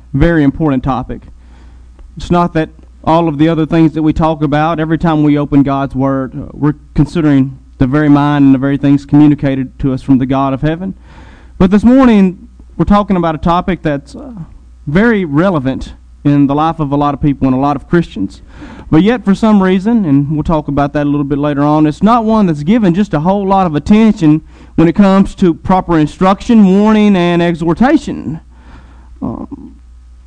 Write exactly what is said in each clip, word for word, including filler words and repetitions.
very important topic. It's not that all of the other things that we talk about, every time we open God's Word, uh, we're considering the very mind and the very things communicated to us from the God of heaven. But this morning, we're talking about a topic that's uh, very relevant in the life of a lot of people and a lot of Christians. But yet, for some reason, and we'll talk about that a little bit later on, it's not one that's given just a whole lot of attention when it comes to proper instruction, warning, and exhortation. Um,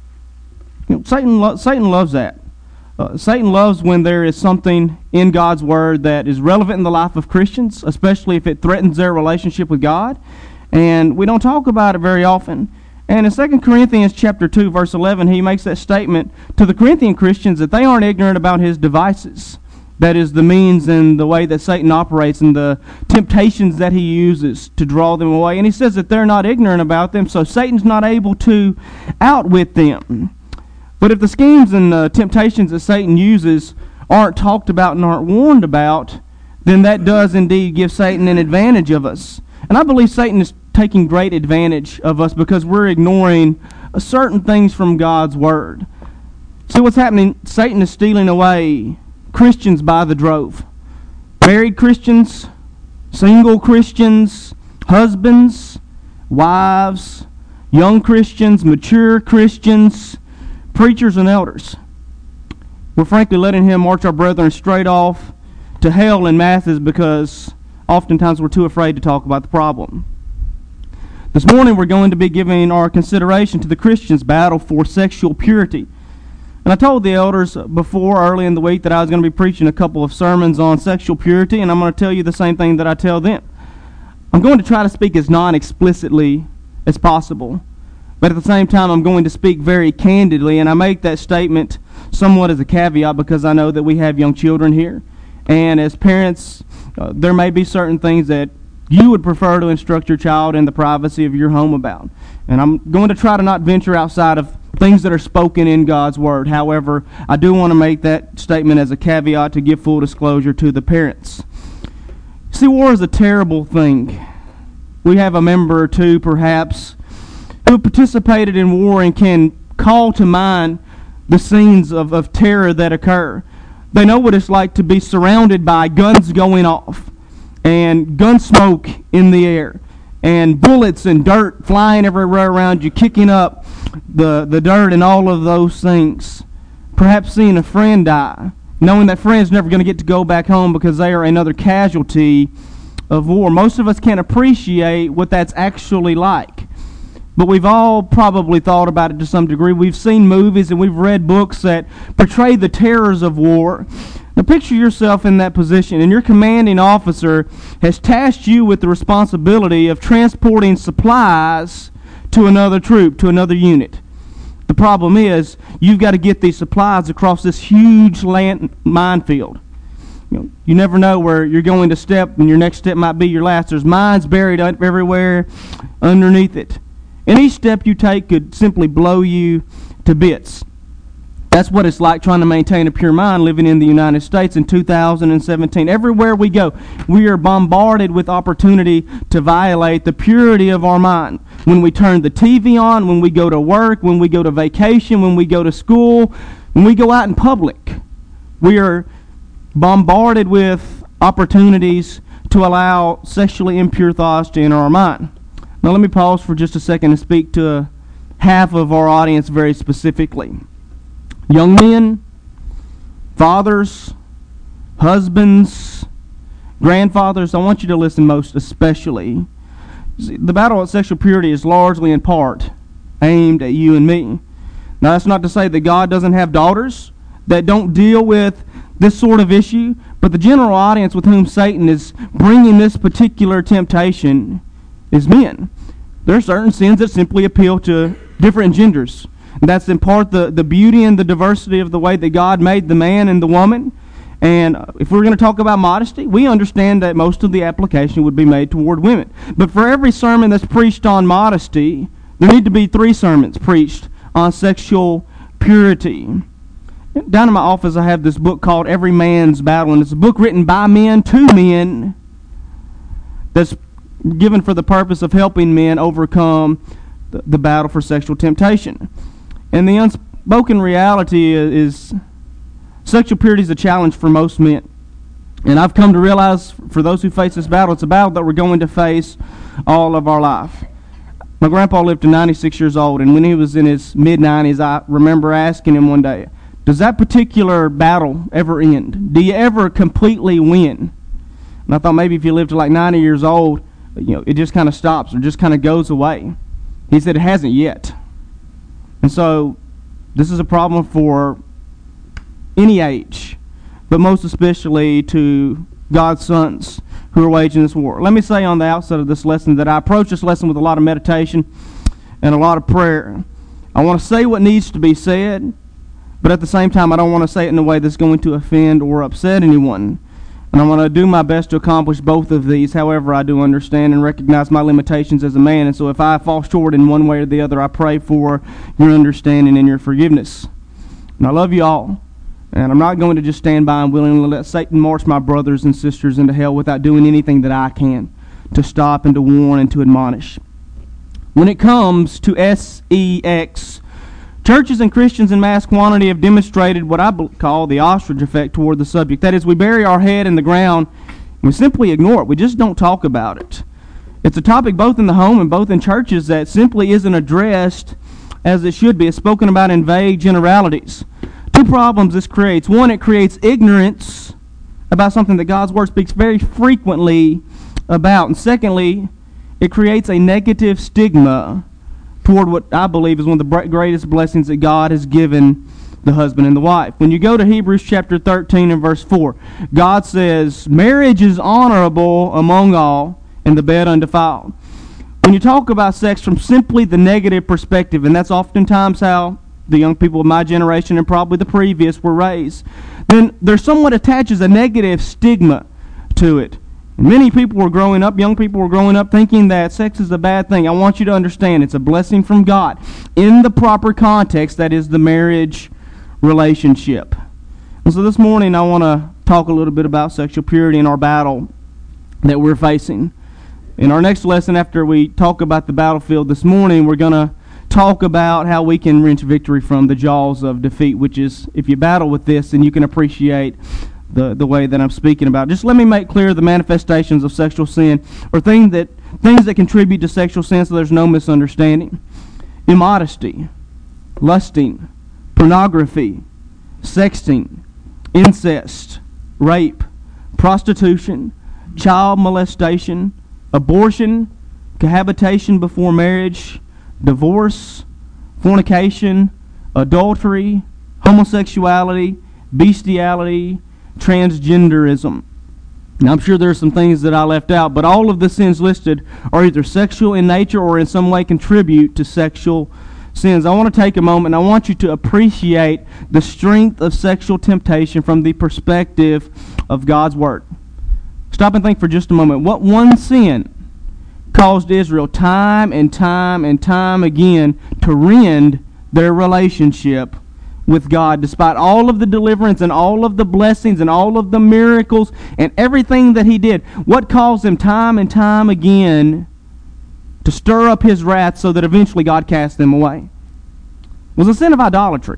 you know, Satan, lo- Satan loves that. Uh, Satan loves when there is something in God's Word that is relevant in the life of Christians, especially if it threatens their relationship with God. And we don't talk about it very often. And in Second Corinthians chapter two, verse eleven, he makes that statement to the Corinthian Christians that they aren't ignorant about his devices. That is, the means and the way that Satan operates and the temptations that he uses to draw them away. And he says that they're not ignorant about them, so Satan's not able to outwit them. But if the schemes and uh, temptations that Satan uses aren't talked about and aren't warned about, then that does indeed give Satan an advantage of us. And I believe Satan is taking great advantage of us because we're ignoring uh, certain things from God's Word. See what's happening? Satan is stealing away Christians by the drove. Married Christians, single Christians, husbands, wives, young Christians, mature Christians, preachers and elders. We're frankly letting him march our brethren straight off to hell in masses because oftentimes we're too afraid to talk about the problem. This morning we're going to be giving our consideration to the Christian's battle for sexual purity. And I told the elders before, early in the week, that I was going to be preaching a couple of sermons on sexual purity, and I'm going to tell you the same thing that I tell them. I'm going to try to speak as non-explicitly as possible. But at the same time, I'm going to speak very candidly, and I make that statement somewhat as a caveat because I know that we have young children here. And as parents, uh, there may be certain things that you would prefer to instruct your child in the privacy of your home about. And I'm going to try to not venture outside of things that are spoken in God's Word. However, I do want to make that statement as a caveat to give full disclosure to the parents. See, war is a terrible thing. We have a member or two, perhaps, who participated in war and can call to mind the scenes of, of terror that occur. They know what it's like to be surrounded by guns going off and gun smoke in the air and bullets and dirt flying everywhere around you, kicking up the, the dirt and all of those things. Perhaps seeing a friend die, knowing that friend's never going to get to go back home because they are another casualty of war. Most of us can't appreciate what that's actually like. But we've all probably thought about it to some degree. We've seen movies and we've read books that portray the terrors of war. Now picture yourself in that position, and your commanding officer has tasked you with the responsibility of transporting supplies to another troop, to another unit. The problem is, you've got to get these supplies across this huge land minefield. You know, you never know where you're going to step, and your next step might be your last. There's mines buried up everywhere underneath it. And each step you take could simply blow you to bits. That's what it's like trying to maintain a pure mind living in the United States in two thousand seventeen. Everywhere we go, we are bombarded with opportunity to violate the purity of our mind. When we turn the T V on, when we go to work, when we go to vacation, when we go to school, when we go out in public, we are bombarded with opportunities to allow sexually impure thoughts to enter our mind. Now let me pause for just a second and speak to half of our audience very specifically. Young men, fathers, husbands, grandfathers, I want you to listen most especially. See, the battle of sexual purity is largely in part aimed at you and me. Now that's not to say that God doesn't have daughters that don't deal with this sort of issue, but the general audience with whom Satan is bringing this particular temptation is men. There are certain sins that simply appeal to different genders. And that's in part the, the beauty and the diversity of the way that God made the man and the woman. And if we're going to talk about modesty, we understand that most of the application would be made toward women. But for every sermon that's preached on modesty, there need to be three sermons preached on sexual purity. Down in my office, I have this book called Every Man's Battle, and it's a book written by men to men that's given for the purpose of helping men overcome the, the battle for sexual temptation. And the unspoken reality is, is sexual purity is a challenge for most men. And I've come to realize, for those who face this battle, it's a battle that we're going to face all of our life. My grandpa lived to ninety-six years old, and when he was in his mid-nineties, I remember asking him one day, does that particular battle ever end? Do you ever completely win? And I thought maybe if you live to like ninety years old, you know, it just kind of stops or just kind of goes away. He said it hasn't yet. And so this is a problem for any age, but most especially to God's sons who are waging this war. Let me say on the outset of this lesson that I approach this lesson with a lot of meditation and a lot of prayer. I want to say what needs to be said, but at the same time I don't want to say it in a way that's going to offend or upset anyone. And I want to do my best to accomplish both of these. However, I do understand and recognize my limitations as a man, and so if I fall short in one way or the other, I pray for your understanding and your forgiveness. And I love you all. And I'm not going to just stand by and willingly let Satan march my brothers and sisters into hell without doing anything that I can to stop and to warn and to admonish. When it comes to sex, churches and Christians in mass quantity have demonstrated what I call the ostrich effect toward the subject. That is, we bury our head in the ground and we simply ignore it. We just don't talk about it. It's a topic both in the home and both in churches that simply isn't addressed as it should be. It's spoken about in vague generalities. Two problems this creates. One, it creates ignorance about something that God's Word speaks very frequently about. And secondly, it creates a negative stigma toward what I believe is one of the greatest blessings that God has given the husband and the wife. When you go to Hebrews chapter thirteen and verse four, God says, marriage is honorable among all, and the bed undefiled. When you talk about sex from simply the negative perspective, and that's oftentimes how the young people of my generation and probably the previous were raised, then there somewhat attaches a negative stigma to it. And many people were growing up, young people were growing up thinking that sex is a bad thing. I want you to understand it's a blessing from God in the proper context, that is the marriage relationship. And so this morning I want to talk a little bit about sexual purity and our battle that we're facing. In our next lesson, after we talk about the battlefield this morning, we're going to talk about how we can wrench victory from the jaws of defeat, which is, if you battle with this, then you can appreciate the, the way that I'm speaking about. Just let me make clear the manifestations of sexual sin, or things that, things that contribute to sexual sin so there's no misunderstanding. Immodesty, lusting, pornography, sexting, incest, rape, prostitution, child molestation, abortion, cohabitation before marriage, divorce, fornication, adultery, homosexuality, bestiality, transgenderism. Now, I'm sure there are some things that I left out, but all of the sins listed are either sexual in nature or in some way contribute to sexual sins. I want to take a moment and I want you to appreciate the strength of sexual temptation from the perspective of God's Word. Stop and think for just a moment. What one sin caused Israel time and time and time again to rend their relationship with God, despite all of the deliverance and all of the blessings and all of the miracles and everything that He did? What caused them time and time again to stir up His wrath so that eventually God cast them away? It was a sin of idolatry.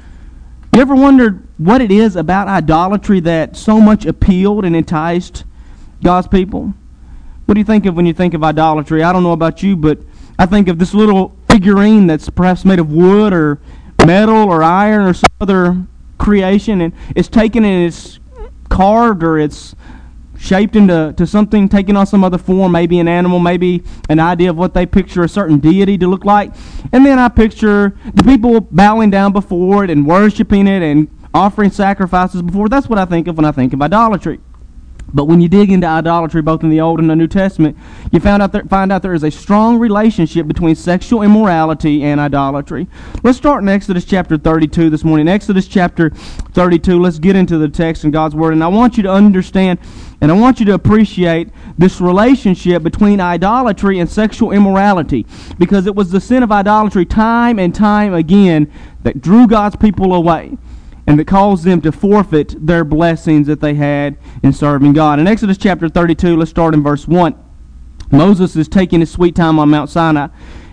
You ever wondered what it is about idolatry that so much appealed and enticed God's people? What do you think of when you think of idolatry? I don't know about you, but I think of this little figurine that's perhaps made of wood or metal or iron or some other creation, and it's taken and it's carved or it's shaped into to something, taking on some other form, maybe an animal, maybe an idea of what they picture a certain deity to look like. And then I picture the people bowing down before it and worshiping it and offering sacrifices before it. That's what I think of when I think of idolatry. But when you dig into idolatry, both in the Old and the New Testament, you found out there, find out there is a strong relationship between sexual immorality and idolatry. Let's start in Exodus chapter thirty-two this morning. Exodus chapter thirty-two, let's get into the text and God's Word. And I want you to understand and I want you to appreciate this relationship between idolatry and sexual immorality, because it was the sin of idolatry time and time again that drew God's people away and that caused them to forfeit their blessings that they had in serving God. In Exodus chapter thirty-two, let's start in verse one. Moses is taking his sweet time on Mount Sinai,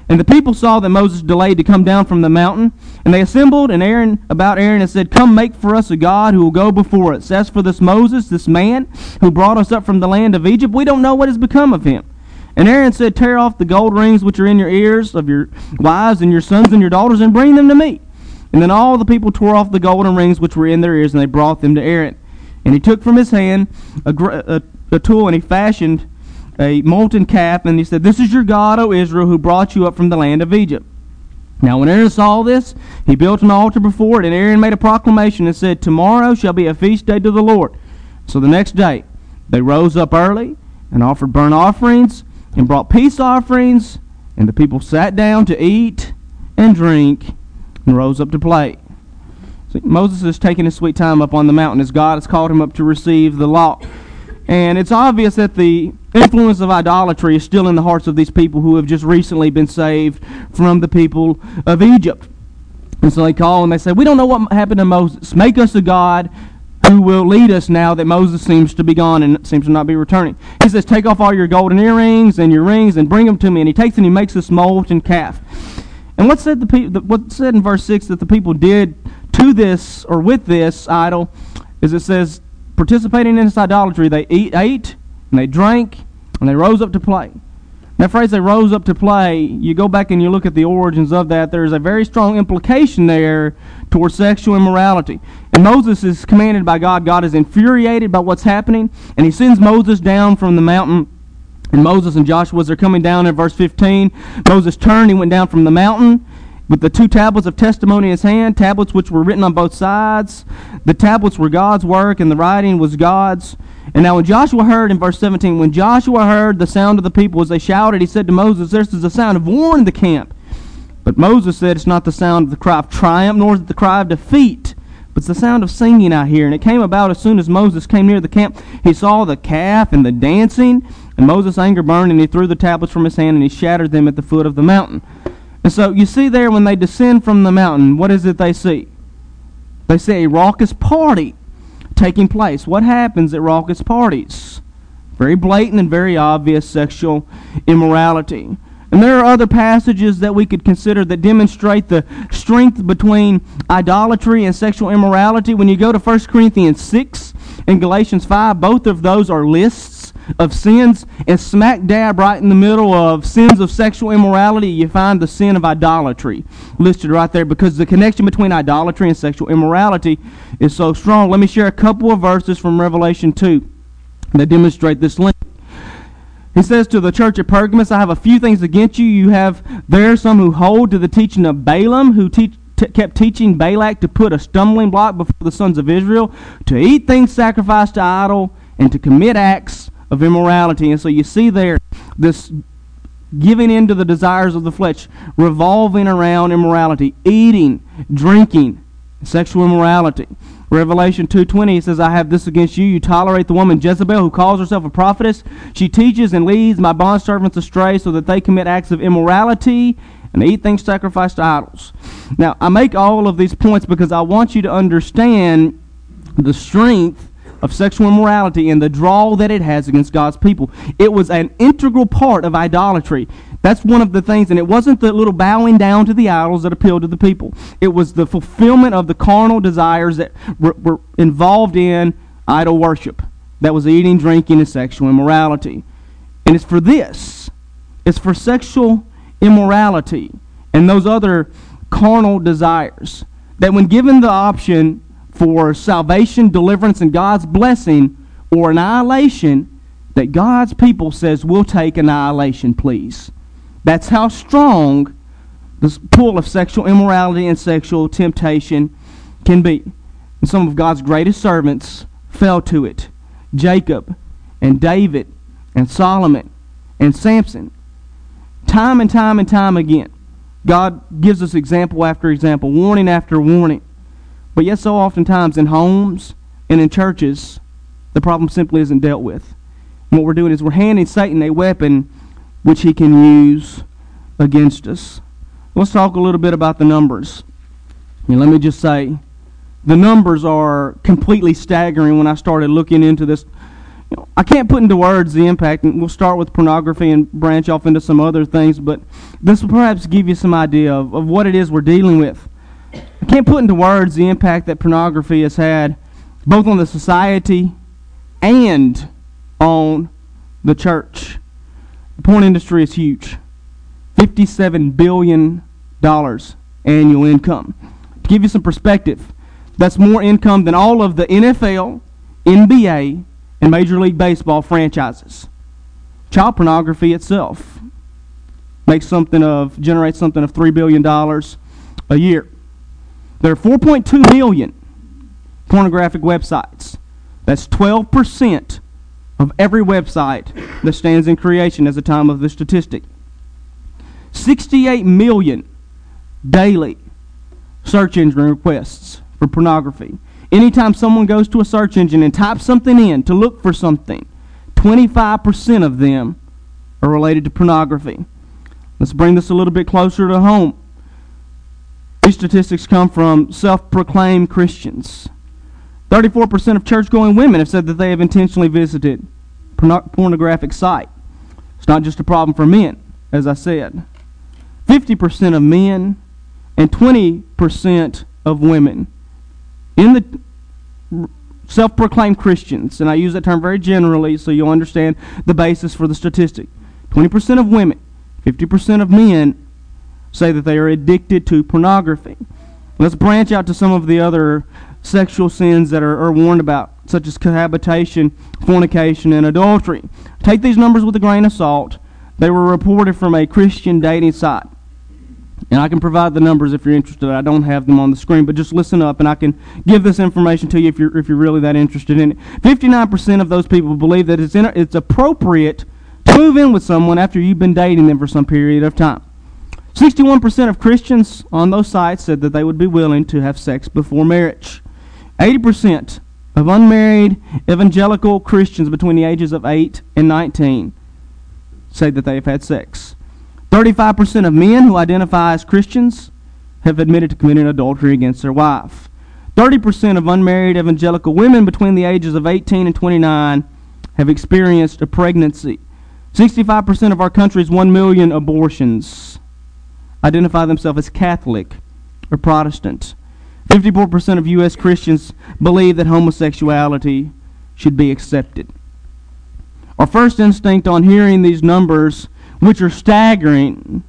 And the people saw that Moses delayed to come down from the mountain, and they assembled and Aaron about Aaron and said, "Come, make for us a god who will go before us. As for this Moses, this man who brought us up from the land of Egypt, we don't know what has become of him." And Aaron said, "Tear off the gold rings which are in your ears of your wives and your sons and your daughters, and bring them to me." And then all the people tore off the golden rings which were in their ears, and they brought them to Aaron. And he took from his hand a, a, a tool, and he fashioned a molten calf, and he said, "This is your God, O Israel, who brought you up from the land of Egypt." Now when Aaron saw this, he built an altar before it, and Aaron made a proclamation and said, "Tomorrow shall be a feast day to the Lord." So the next day they rose up early and offered burnt offerings and brought peace offerings, and the people sat down to eat and drink and rose up to play. See, Moses is taking his sweet time up on the mountain as God has called him up to receive the law. And it's obvious that the influence of idolatry is still in the hearts of these people who have just recently been saved from the people of Egypt. And so they call and they say, "We don't know what happened to Moses. Make us a god who will lead us now that Moses seems to be gone and seems to not be returning." He says, "Take off all your golden earrings and your rings and bring them to me." And he takes and he makes this molten calf. And what said the people? What said in verse six that the people did to this or with this idol is it says, participating in this idolatry, they eat, ate and they drank and they rose up to play. That phrase, "they rose up to play," you go back and you look at the origins of that, there's a very strong implication there towards sexual immorality. And Moses is commanded by God. God is infuriated by what's happening, and he sends Moses down from the mountain. And Moses and Joshua, as they're coming down in verse fifteen, Moses turned, he went down from the mountain with the two tablets of testimony in his hand, tablets which were written on both sides. The tablets were God's work, and the writing was God's. And now when Joshua heard, in verse seventeen, when Joshua heard the sound of the people as they shouted, he said to Moses, "This is the sound of war in the camp." But Moses said, "It's not the sound of the cry of triumph, nor is it the cry of defeat, but it's the sound of singing I hear." And it came about as soon as Moses came near the camp, he saw the calf and the dancing, and Moses' anger burned, and he threw the tablets from his hand, and he shattered them at the foot of the mountain. And so you see there, when they descend from the mountain, what is it they see? They see a raucous party taking place. What happens at raucous parties? Very blatant and very obvious sexual immorality. And there are other passages that we could consider that demonstrate the strength between idolatry and sexual immorality. When you go to First Corinthians six and Galatians five, both of those are lists of sins, and smack dab right in the middle of sins of sexual immorality, you find the sin of idolatry listed right there, because the connection between idolatry and sexual immorality is so strong. Let me share a couple of verses from Revelation two that demonstrate this link. He says to the church at Pergamos, "I have a few things against you. You have there some who hold to the teaching of Balaam, who teach T- kept teaching Balak to put a stumbling block before the sons of Israel, to eat things sacrificed to idol, and to commit acts of immorality." And so you see there this giving in to the desires of the flesh, revolving around immorality, eating, drinking, sexual immorality. Revelation two twenty, he says, "I have this against you. You tolerate the woman Jezebel, who calls herself a prophetess. She teaches and leads my bondservants astray, so that they commit acts of immorality and eat things sacrificed to idols." Now, I make all of these points because I want you to understand the strength of sexual immorality and the draw that it has against God's people. It was an integral part of idolatry. That's one of the things, and it wasn't the little bowing down to the idols that appealed to the people. It was the fulfillment of the carnal desires that were, were involved in idol worship. That was eating, drinking, and sexual immorality. And it's for this. It's for sexual immorality and those other carnal desires that when given the option for salvation, deliverance, and God's blessing, or annihilation, that God's people says, "We'll take annihilation, please." That's how strong this pull of sexual immorality and sexual temptation can be. And some of God's greatest servants fell to it. Jacob and David and Solomon and Samson. Time and time and time again, God gives us example after example, warning after warning. But yet so oftentimes in homes and in churches, the problem simply isn't dealt with. And what we're doing is we're handing Satan a weapon which he can use against us. Let's talk a little bit about the numbers. And let me just say, the numbers are completely staggering when I started looking into this You know, I can't put into words the impact, and we'll start with pornography and branch off into some other things, but this will perhaps give you some idea of, of what it is we're dealing with. I can't put into words the impact that pornography has had both on the society and on the church. The porn industry is huge. fifty-seven billion dollars annual income. To give you some perspective, that's more income than all of the N F L, N B A, and Major League Baseball franchises. Child pornography itself makes something of, generates something of three billion dollars a year. There are four point two million pornographic websites. That's twelve percent of every website that stands in creation as the time of the statistic. sixty-eight million daily search engine requests for pornography. Anytime someone goes to a search engine and types something in to look for something, twenty-five percent of them are related to pornography. Let's bring this a little bit closer to home. These statistics come from self-proclaimed Christians. thirty-four percent of church-going women have said that they have intentionally visited porno- pornographic site. It's not just a problem for men, as I said. fifty percent of men and twenty percent of women in the self-proclaimed Christians, and I use that term very generally so you'll understand the basis for the statistic. twenty percent of women, fifty percent of men say that they are addicted to pornography. Let's branch out to some of the other sexual sins that are, are warned about, such as cohabitation, fornication, and adultery. Take these numbers with a grain of salt. They were reported from a Christian dating site. And I can provide the numbers if you're interested. I don't have them on the screen, but just listen up and I can give this information to you if you're if you're really that interested in it. fifty-nine percent of those people believe that it's in, it's appropriate to move in with someone after you've been dating them for some period of time. sixty-one percent of Christians on those sites said that they would be willing to have sex before marriage. eighty percent of unmarried evangelical Christians between the ages of eight and nineteen say that they have had sex. thirty-five percent of men who identify as Christians have admitted to committing adultery against their wife. thirty percent of unmarried evangelical women between the ages of eighteen and twenty-nine have experienced a pregnancy. sixty-five percent of our country's one million abortions identify themselves as Catholic or Protestant. fifty-four percent of U S Christians believe that homosexuality should be accepted. Our first instinct on hearing these numbers, which are staggering,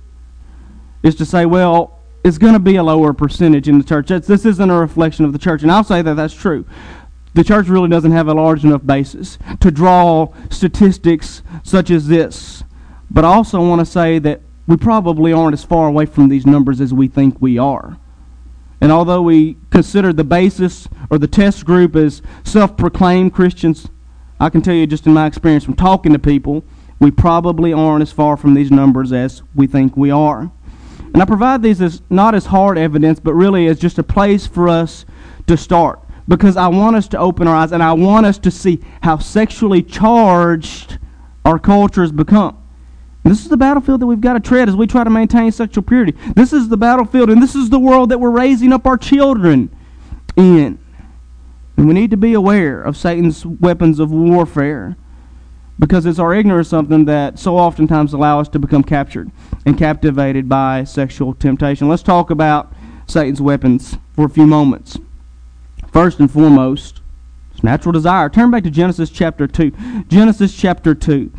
is to say, well, it's going to be a lower percentage in the church. That's, this isn't a reflection of the church, and I'll say that that's true. The church really doesn't have a large enough basis to draw statistics such as this. But I also want to say that we probably aren't as far away from these numbers as we think we are. And although we consider the basis or the test group as self-proclaimed Christians, I can tell you just in my experience from talking to people, we probably aren't as far from these numbers as we think we are. And I provide these as not as hard evidence, but really as just a place for us to start. Because I want us to open our eyes and I want us to see how sexually charged our culture has become. And this is the battlefield that we've got to tread as we try to maintain sexual purity. This is the battlefield and this is the world that we're raising up our children in. And we need to be aware of Satan's weapons of warfare, because it's our ignorance something that so oftentimes allow us to become captured and captivated by sexual temptation. Let's talk about Satan's weapons for a few moments. First and foremost, it's natural desire. Turn back to Genesis chapter two. Genesis chapter two.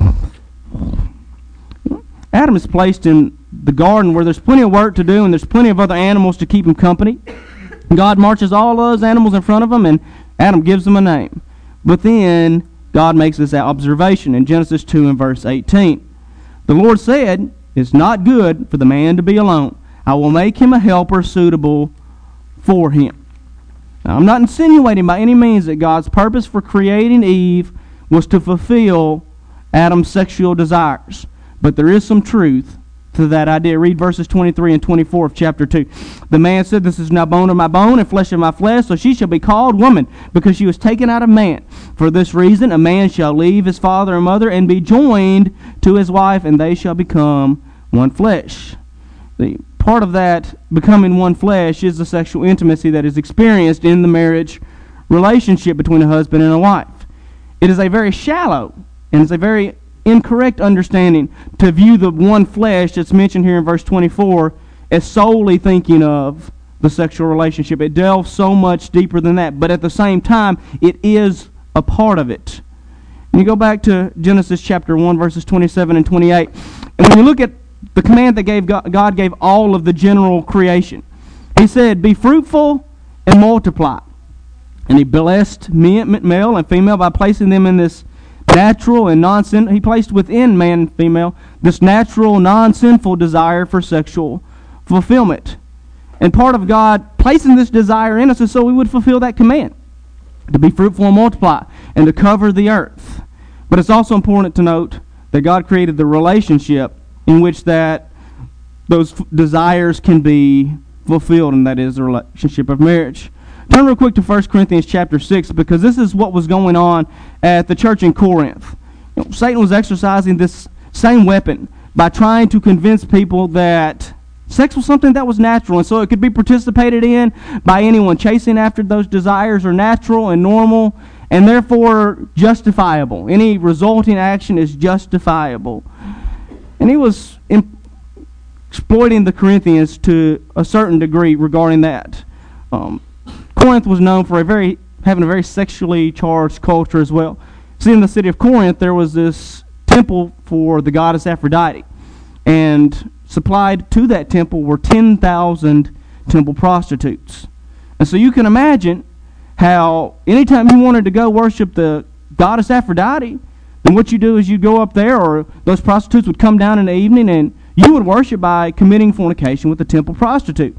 Adam is placed in the garden where there's plenty of work to do and there's plenty of other animals to keep him company. God marches all those animals in front of him and Adam gives them a name. But then God makes this observation in Genesis two and verse eighteen. The Lord said, "It's not good for the man to be alone. I will make him a helper suitable for him." Now, I'm not insinuating by any means that God's purpose for creating Eve was to fulfill Adam's sexual desires. But there is some truth to that idea. Read verses twenty-three and twenty-four of chapter two. The man said, "This is now bone of my bone and flesh of my flesh, so she shall be called woman, because she was taken out of man. For this reason a man shall leave his father and mother and be joined to his wife, and they shall become one flesh." The part of that becoming one flesh is the sexual intimacy that is experienced in the marriage relationship between a husband and a wife. It is a very shallow and it's a very incorrect understanding to view the one flesh that's mentioned here in verse twenty-four as solely thinking of the sexual relationship. It delves so much deeper than that, but at the same time, it is a part of it. And you go back to Genesis chapter one, verses twenty-seven and twenty-eight, and when you look at the command that gave God, God gave all of the general creation, He said, "Be fruitful and multiply." And He blessed male and female by placing them in this natural and non-sin. He placed within man and female this natural, non-sinful desire for sexual fulfillment. And part of God placing this desire in us is so we would fulfill that command, to be fruitful and multiply, and to cover the earth. But it's also important to note that God created the relationship in which that those f- desires can be fulfilled, and that is the relationship of marriage. Turn real quick to First Corinthians chapter six, because this is what was going on at the church in Corinth. You know, Satan was exercising this same weapon by trying to convince people that sex was something that was natural, and so it could be participated in by anyone. Chasing after those desires are natural and normal, and therefore justifiable. Any resulting action is justifiable. And he was imp- exploiting the Corinthians to a certain degree regarding that. Um, Corinth was known for a very having a very sexually charged culture as well. See, in the city of Corinth, there was this temple for the goddess Aphrodite, and supplied to that temple were ten thousand temple prostitutes. And so you can imagine how anytime you wanted to go worship the goddess Aphrodite, then what you do is you go up there, or those prostitutes would come down in the evening, and you would worship by committing fornication with the temple prostitute.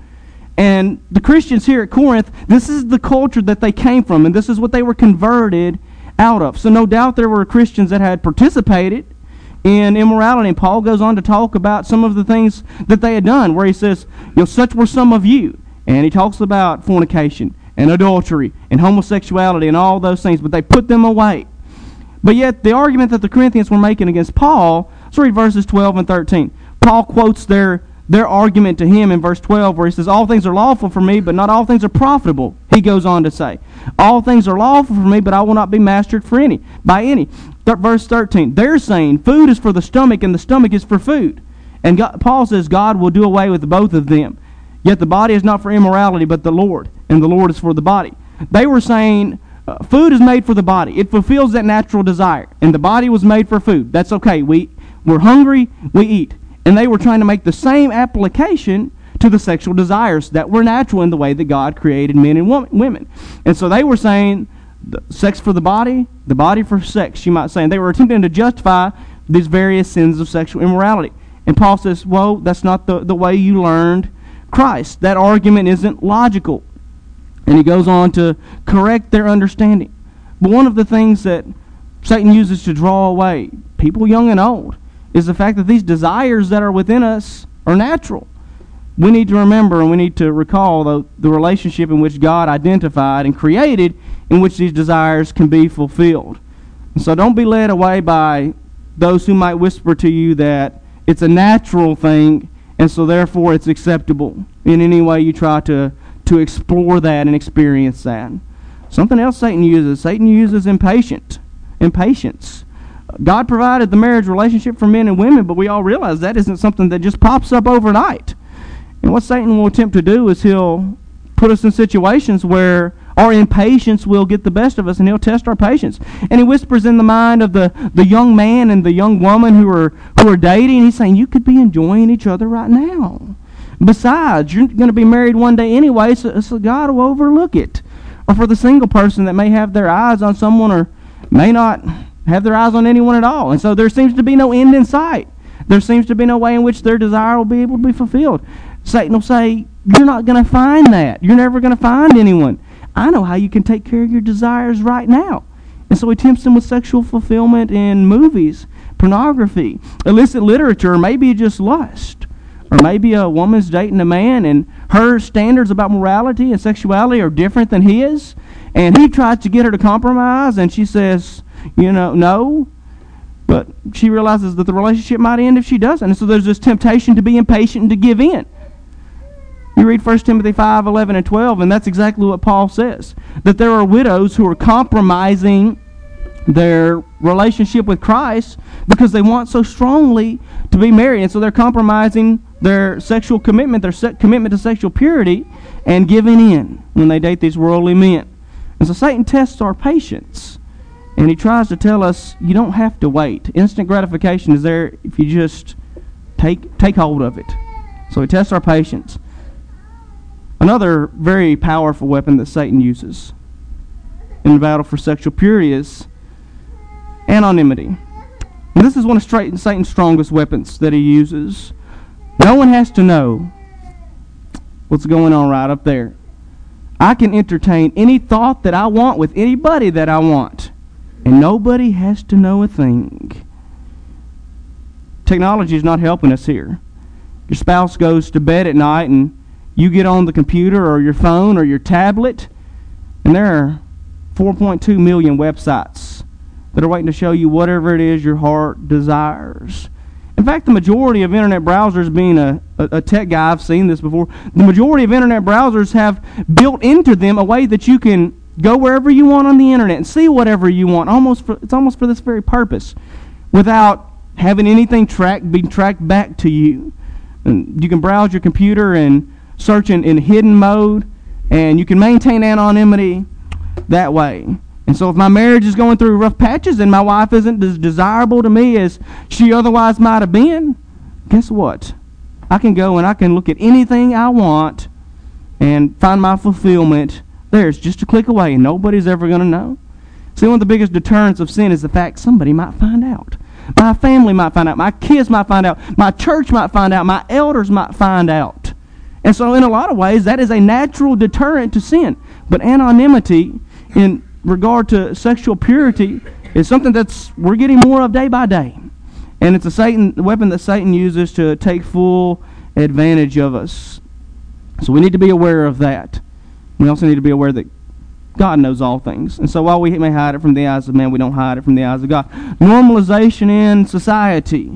And the Christians here at Corinth, this is the culture that they came from, and this is what they were converted out of. So no doubt there were Christians that had participated in immorality, and Paul goes on to talk about some of the things that they had done, where he says, you know, such were some of you. And he talks about fornication and adultery and homosexuality and all those things, but they put them away. But yet the argument that the Corinthians were making against Paul, let's read verses twelve and thirteen. Paul quotes their their argument to him in verse twelve, where he says, all things are lawful for me, but not all things are profitable. He goes on to say, all things are lawful for me, but I will not be mastered for any by any. Th- verse thirteen, they're saying food is for the stomach and the stomach is for food. And God, Paul says God will do away with both of them. Yet the body is not for immorality, but the Lord, and the Lord is for the body. They were saying uh, food is made for the body. It fulfills that natural desire. And the body was made for food. That's okay. We, we're hungry, we eat. And they were trying to make the same application to the sexual desires that were natural in the way that God created men and women. And so they were saying the sex for the body, the body for sex, you might say. And they were attempting to justify these various sins of sexual immorality. And Paul says, well, that's not the, the way you learned Christ. That argument isn't logical. And he goes on to correct their understanding. But one of the things that Satan uses to draw away people young and old is the fact that these desires that are within us are natural. We need to remember and we need to recall the, the relationship in which God identified and created in which these desires can be fulfilled. And so don't be led away by those who might whisper to you that it's a natural thing and so therefore it's acceptable in any way you try to, to explore that and experience that. Something else Satan uses. Satan uses impatient, impatience. God provided the marriage relationship for men and women, but we all realize that isn't something that just pops up overnight. And what Satan will attempt to do is he'll put us in situations where our impatience will get the best of us, and he'll test our patience. And he whispers in the mind of the, the young man and the young woman who are who are dating. He's saying, you could be enjoying each other right now. Besides, you're going to be married one day anyway, so, so God will overlook it. Or for the single person that may have their eyes on someone or may not have their eyes on anyone at all. And so there seems to be no end in sight. There seems to be no way in which their desire will be able to be fulfilled. Satan will say, you're not going to find that. You're never going to find anyone. I know how you can take care of your desires right now. And so he tempts them with sexual fulfillment in movies, pornography, illicit literature, maybe just lust. Or maybe a woman's dating a man and her standards about morality and sexuality are different than his. And he tries to get her to compromise and she says, you know, no. But she realizes that the relationship might end if she doesn't. And so there's this temptation to be impatient and to give in. You read First Timothy five, eleven, and twelve, and that's exactly what Paul says. That there are widows who are compromising their relationship with Christ because they want so strongly to be married. And so they're compromising their sexual commitment, their se- commitment to sexual purity, and giving in when they date these worldly men. And so Satan tests our patience. And he tries to tell us you don't have to wait. Instant gratification is there if you just take take hold of it. So he tests our patience. Another very powerful weapon that Satan uses in the battle for sexual purity is anonymity. And this is one of Satan's strongest weapons that he uses. No one has to know what's going on right up there. I can entertain any thought that I want with anybody that I want, and nobody has to know a thing. Technology is not helping us here. Your spouse goes to bed at night and you get on the computer or your phone or your tablet, and there are four point two million websites that are waiting to show you whatever it is your heart desires. In fact, the majority of internet browsers, being a, a, a tech guy, I've seen this before, the majority of internet browsers have built into them a way that you can go wherever you want on the internet and see whatever you want. Almost for, it's almost for this very purpose, without having anything tracked, being tracked back to you. And you can browse your computer and search in, in hidden mode, and you can maintain anonymity that way. And so if my marriage is going through rough patches and my wife isn't as desirable to me as she otherwise might have been, guess what? I can go and I can look at anything I want and find my fulfillment. There's just a click away, and nobody's ever going to know. See, one of the biggest deterrents of sin is the fact somebody might find out. My family might find out. My kids might find out. My church might find out. My elders might find out. And so in a lot of ways, that is a natural deterrent to sin. But anonymity in regard to sexual purity is something that's we're getting more of day by day. And it's a Satan a weapon that Satan uses to take full advantage of us. So we need to be aware of that. We also need to be aware that God knows all things. And so while we may hide it from the eyes of man, we don't hide it from the eyes of God. Normalization in society.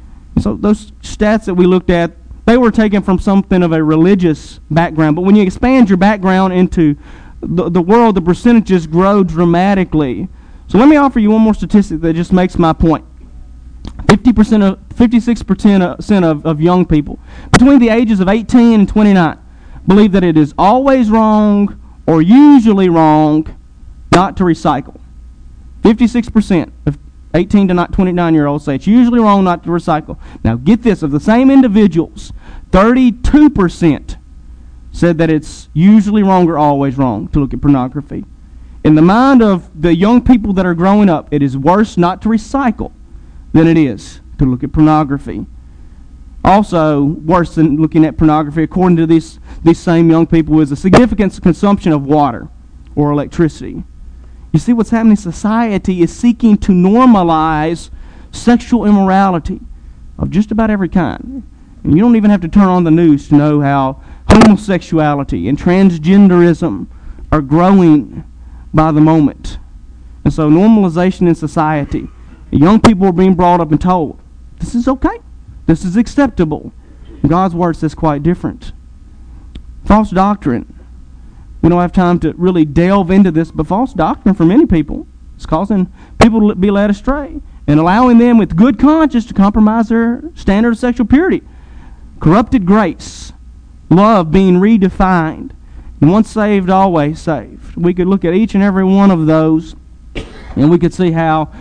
So those stats that we looked at, they were taken from something of a religious background. But when you expand your background into the, the world, the percentages grow dramatically. So let me offer you one more statistic that just makes my point. fifty percent of, fifty-six percent of, of young people between the ages of eighteen and twenty-nine believe that it is always wrong or usually wrong not to recycle. fifty-six percent of eighteen to twenty-nine-year-olds say it's usually wrong not to recycle. Now get this, of the same individuals, thirty-two percent said that it's usually wrong or always wrong to look at pornography. In the mind of the young people that are growing up, it is worse not to recycle than it is to look at pornography. Also, worse than looking at pornography, according to these, these same young people, is a significant consumption of water or electricity. You see what's happening? Society is seeking to normalize sexual immorality of just about every kind. And you don't even have to turn on the news to know how homosexuality and transgenderism are growing by the moment. And so normalization in society. Young people are being brought up and told, this is okay. This is acceptable. God's word says quite different. False doctrine. We don't have time to really delve into this, but false doctrine for many people is causing people to be led astray and allowing them with good conscience to compromise their standard of sexual purity. Corrupted grace. Love being redefined. And once saved, always saved. We could look at each and every one of those, and we could see how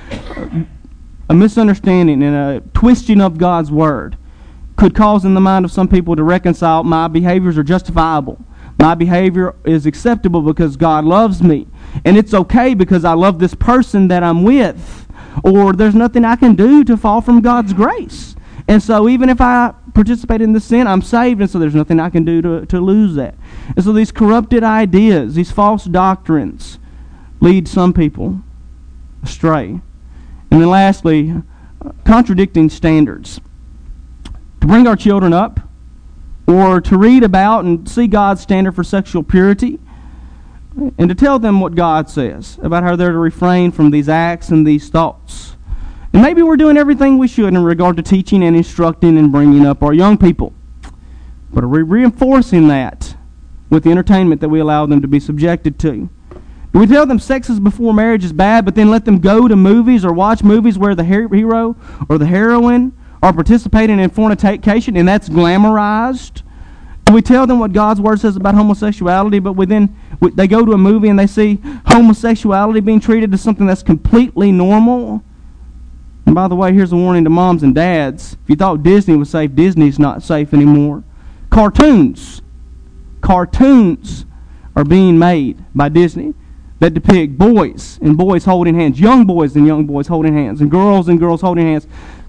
a misunderstanding and a twisting of God's word could cause in the mind of some people to reconcile my behaviors are justifiable. My behavior is acceptable because God loves me. And it's okay because I love this person that I'm with. Or there's nothing I can do to fall from God's grace. And so even if I participate in the sin, I'm saved, and so there's nothing I can do to, to lose that. And so these corrupted ideas, these false doctrines, lead some people astray. And then lastly, contradicting standards. To bring our children up, or to read about and see God's standard for sexual purity, and to tell them what God says about how they're to refrain from these acts and these thoughts. And maybe we're doing everything we should in regard to teaching and instructing and bringing up our young people. But are we reinforcing that with the entertainment that we allow them to be subjected to? Do we tell them sex is before marriage is bad, but then let them go to movies or watch movies where the hero or the heroine are participating in fornication and that's glamorized? Do we tell them what God's Word says about homosexuality, but we then we, they go to a movie and they see homosexuality being treated as something that's completely normal? And by the way, here's a warning to moms and dads. If you thought Disney was safe, Disney's not safe anymore. Cartoons. Cartoons are being made by Disney that depict boys and boys holding hands, young boys and young boys holding hands, and girls and girls holding hands.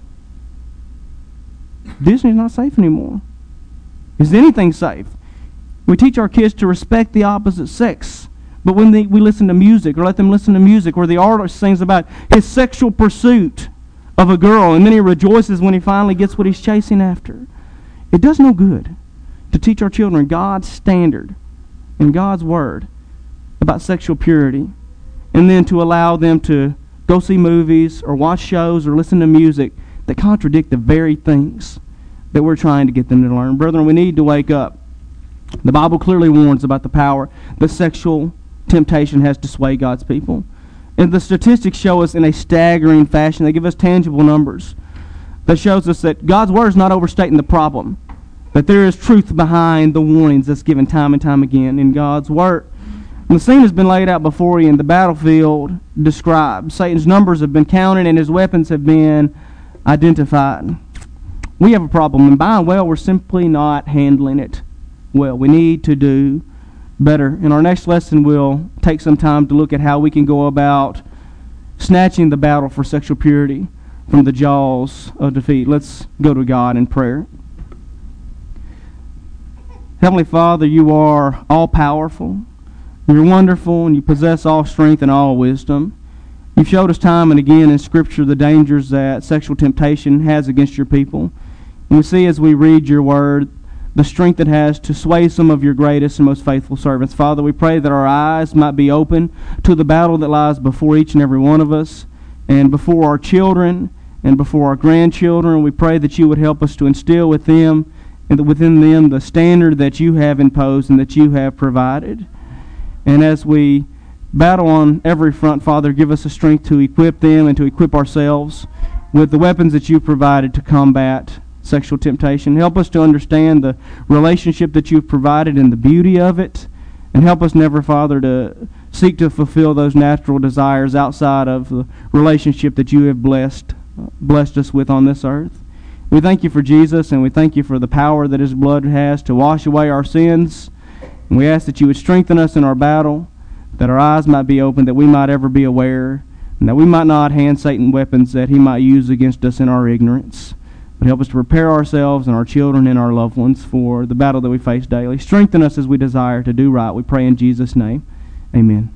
Disney's not safe anymore. Is anything safe? We teach our kids to respect the opposite sex, but when they, we listen to music or let them listen to music where the artist sings about his sexual pursuit of a girl and then he rejoices when he finally gets what he's chasing after, it does no good to teach our children God's standard and God's Word about sexual purity, and then to allow them to go see movies or watch shows or listen to music that contradict the very things that we're trying to get them to learn. Brethren, we need to wake up. The Bible clearly warns about the power that sexual temptation has to sway God's people. And the statistics show us in a staggering fashion. They give us tangible numbers that shows us that God's Word is not overstating the problem, that there is truth behind the warnings that's given time and time again in God's Word. And the scene has been laid out before you, and the battlefield described. Satan's numbers have been counted, and his weapons have been identified. We have a problem, and by and well, we're simply not handling it well. We need to do better. In our next lesson, we'll take some time to look at how we can go about snatching the battle for sexual purity from the jaws of defeat. Let's go to God in prayer. Heavenly Father, you are all-powerful. You're wonderful, and you possess all strength and all wisdom. You've showed us time and again in Scripture the dangers that sexual temptation has against your people. And we see as we read your Word the strength it has to sway some of your greatest and most faithful servants. Father, we pray that our eyes might be open to the battle that lies before each and every one of us, and before our children, and before our grandchildren. We pray that you would help us to instill with them and within them the standard that you have imposed and that you have provided. And as we battle on every front, Father, give us the strength to equip them and to equip ourselves with the weapons that you've provided to combat sexual temptation. Help us to understand the relationship that you've provided and the beauty of it. And help us never, Father, to seek to fulfill those natural desires outside of the relationship that you have blessed, blessed us with on this earth. We thank you for Jesus, and we thank you for the power that his blood has to wash away our sins. And we ask that you would strengthen us in our battle, that our eyes might be open, that we might ever be aware, and that we might not hand Satan weapons that he might use against us in our ignorance. But help us to prepare ourselves and our children and our loved ones for the battle that we face daily. Strengthen us as we desire to do right. We pray in Jesus' name. Amen.